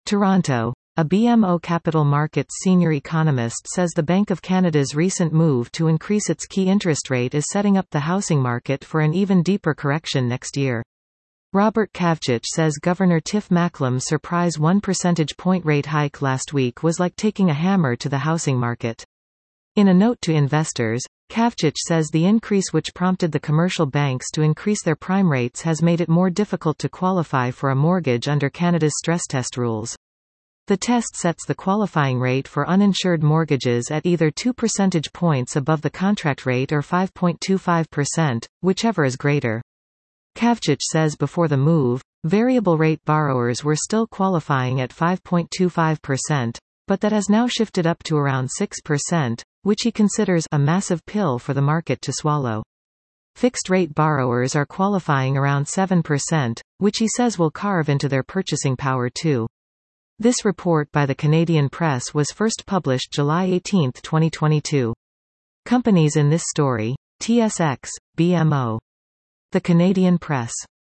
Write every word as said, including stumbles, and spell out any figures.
Toronto. A B M O Capital Markets senior economist says the Bank of Canada's recent move to increase its key interest rate is setting up the housing market for an even deeper correction next year. Robert Kavcic says Governor Tiff Macklem's surprise one percentage point rate hike last week was like taking a hammer to the housing market. In a note to investors, Kavcic says the increase which prompted the commercial banks to increase their prime rates has made it more difficult to qualify for a mortgage under Canada's stress test rules. The test sets the qualifying rate for uninsured mortgages at either two percentage points above the contract rate or five point two five percent, whichever is greater. Kavcic says before the move, variable rate borrowers were still qualifying at five point two five percent, but that has now shifted up to around six percent, which he considers a massive pill for the market to swallow. Fixed-rate borrowers are qualifying around seven percent, which he says will carve into their purchasing power too. This report by the Canadian Press was first published July eighteenth twenty twenty-two. Companies in this story: T S X, B M O. The Canadian Press.